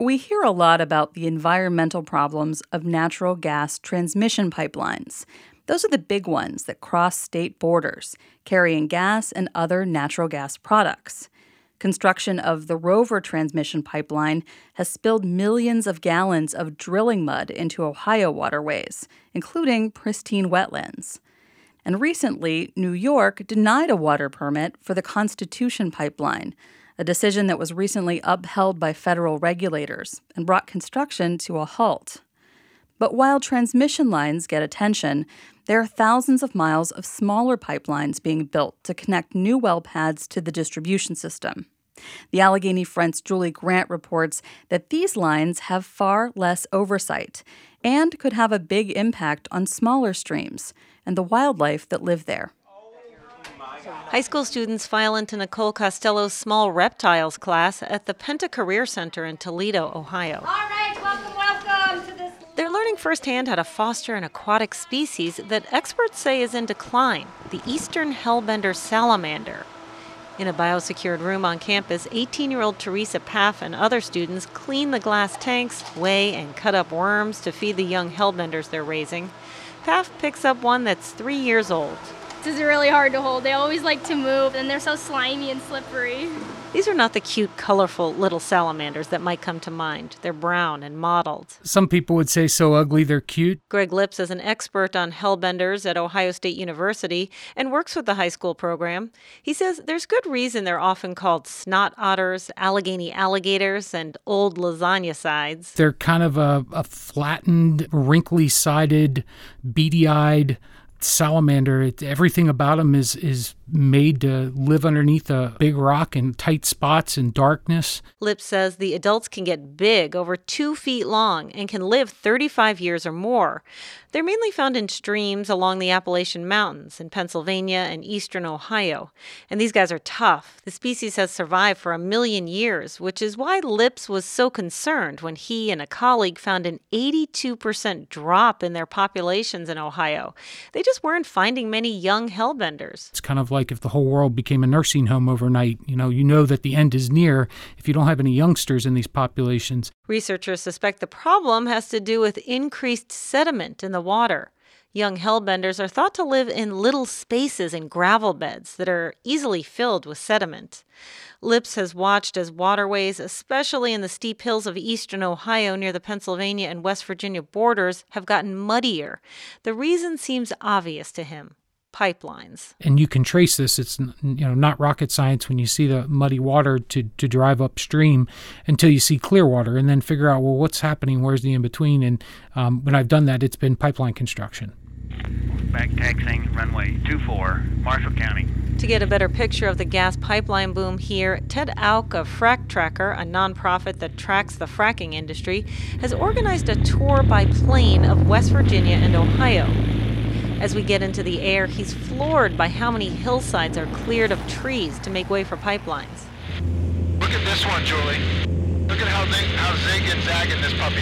We hear a lot about the environmental problems of natural gas transmission pipelines. Those are the big ones that cross state borders, carrying gas and other natural gas products. Construction of the Rover transmission pipeline has spilled millions of gallons of drilling mud into Ohio waterways, including pristine wetlands. And recently, New York denied a water permit for the Constitution pipeline, a decision that was recently upheld by federal regulators and brought construction to a halt. But while transmission lines get attention, there are thousands of miles of smaller pipelines being built to connect new well pads to the distribution system. The Allegheny Front's Julie Grant reports that these lines have far less oversight and could have a big impact on smaller streams and the wildlife that live there. High school students file into Nicole Costello's small reptiles class at the Penta Career Center in Toledo, Ohio. All right, welcome to this. They're learning firsthand how to foster an aquatic species that experts say is in decline, the eastern hellbender salamander. In a biosecured room on campus, 18-year-old Teresa Paff and other students clean the glass tanks, weigh and cut up worms to feed the young hellbenders they're raising. Paff picks up one that's 3 years old. This is really hard to hold. They always like to move, and they're so slimy and slippery. These are not the cute, colorful little salamanders that might come to mind. They're brown and mottled. Some people would say so ugly they're cute. Greg Lips is an expert on hellbenders at Ohio State University and works with the high school program. He says there's good reason they're often called snot otters, Allegheny alligators, and old lasagna sides. They're kind of a flattened, wrinkly-sided, beady-eyed salamander. Everything about them is made to live underneath a big rock in tight spots and darkness. Lips says the adults can get big, over 2 feet long, and can live 35 years or more. They're mainly found in streams along the Appalachian Mountains in Pennsylvania and eastern Ohio. And these guys are tough. The species has survived for 1 million years, which is why Lips was so concerned when he and a colleague found an 82% drop in their populations in Ohio. They just weren't finding many young hellbenders. It's kind of like if the whole world became a nursing home overnight. You know that the end is near if you don't have any youngsters in these populations. Researchers suspect the problem has to do with increased sediment in the water. Young hellbenders are thought to live in little spaces in gravel beds that are easily filled with sediment. Lips has watched as waterways, especially in the steep hills of eastern Ohio near the Pennsylvania and West Virginia borders, have gotten muddier. The reason seems obvious to him. Pipelines. And you can trace this. It's not rocket science when you see the muddy water to drive upstream until you see clear water and then figure out, well, what's happening? Where's the in-between? And when I've done that, it's been pipeline construction. Back taxiing runway 24, Marshall County. To get a better picture of the gas pipeline boom here, Ted Auk of Frac Tracker, a nonprofit that tracks the fracking industry, has organized a tour by plane of West Virginia and Ohio. As we get into the air, he's floored by how many hillsides are cleared of trees to make way for pipelines. Look at this one, Julie. Look at how zig and zagging this puppy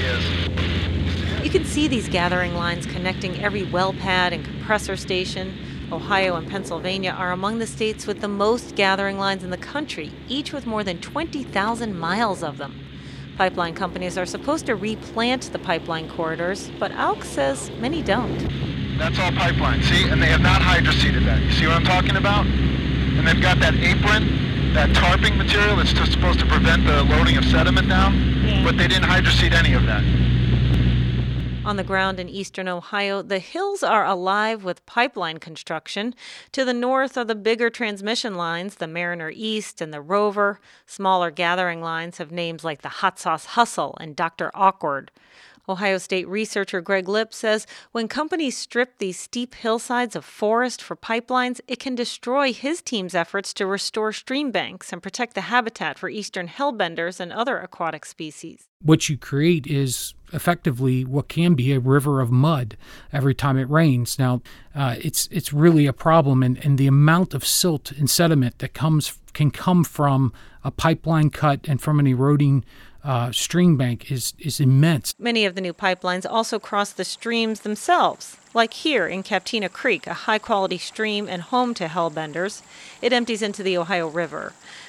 is. You can see these gathering lines connecting every well pad and compressor station. Ohio and Pennsylvania are among the states with the most gathering lines in the country, each with more than 20,000 miles of them. Pipeline companies are supposed to replant the pipeline corridors, but Auk says many don't. That's all pipeline, see? And they have not hydroseeded that. You see what I'm talking about? And they've got that apron, that tarping material that's just supposed to prevent the loading of sediment down, but they didn't hydroseed any of that. On the ground in eastern Ohio, the hills are alive with pipeline construction. To the north are the bigger transmission lines, the Mariner East and the Rover. Smaller gathering lines have names like the Hot Sauce Hustle and Dr. Awkward. Ohio State researcher Greg Lipp says when companies strip these steep hillsides of forest for pipelines, it can destroy his team's efforts to restore stream banks and protect the habitat for eastern hellbenders and other aquatic species. What you create is effectively what can be a river of mud every time it rains. Now, it's really a problem, and the amount of silt and sediment that can come from a pipeline cut and from an eroding stream bank is immense. Many of the new pipelines also cross the streams themselves, like here in Captina Creek, a high-quality stream and home to hellbenders. It empties into the Ohio River.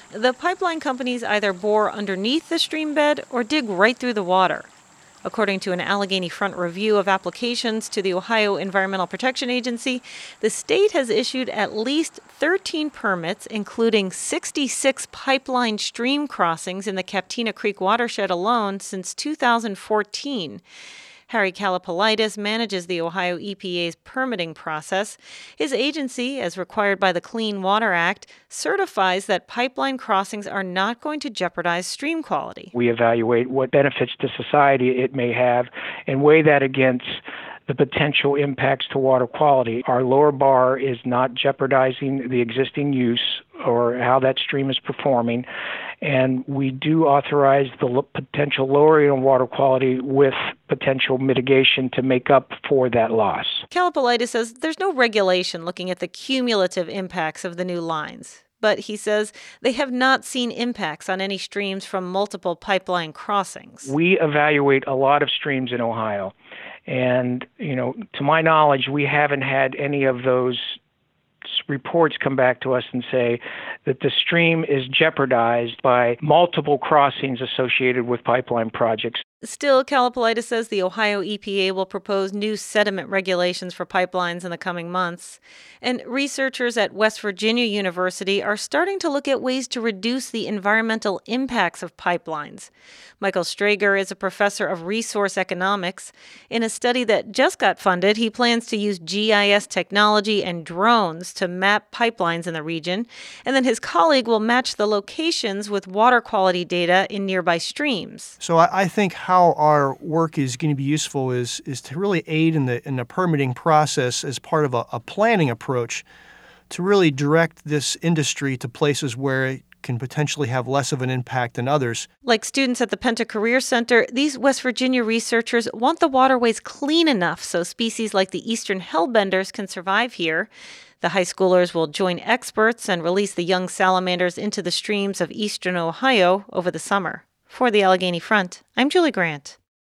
The pipeline companies either bore underneath the stream bed or dig right through the water. According to an Allegheny Front review of applications to the Ohio Environmental Protection Agency, the state has issued at least 13 permits, including 66 pipeline stream crossings in the Captina Creek watershed alone since 2014. Harry Kallipolitis manages the Ohio EPA's permitting process. His agency, as required by the Clean Water Act, certifies that pipeline crossings are not going to jeopardize stream quality. We evaluate what benefits to society it may have and weigh that against the potential impacts to water quality. Our lower bar is not jeopardizing the existing use or how that stream is performing, and we do authorize the potential lowering of water quality with potential mitigation to make up for that loss. Kallipolitis says there's no regulation looking at the cumulative impacts of the new lines. But he says they have not seen impacts on any streams from multiple pipeline crossings. We evaluate a lot of streams in Ohio. And, to my knowledge, we haven't had any of those reports come back to us and say that the stream is jeopardized by multiple crossings associated with pipeline projects. Still, Kallipolitis says the Ohio EPA will propose new sediment regulations for pipelines in the coming months. And researchers at West Virginia University are starting to look at ways to reduce the environmental impacts of pipelines. Michael Strager is a professor of resource economics. In a study that just got funded, he plans to use GIS technology and drones to map pipelines in the region. And then his colleague will match the locations with water quality data in nearby streams. So I think how our work is going to be useful is to really aid in the permitting process as part of a planning approach to really direct this industry to places where it can potentially have less of an impact than others. Like students at the Penta Career Center, these West Virginia researchers want the waterways clean enough so species like the eastern hellbenders can survive here. The high schoolers will join experts and release the young salamanders into the streams of eastern Ohio over the summer. For the Allegheny Front, I'm Julie Grant.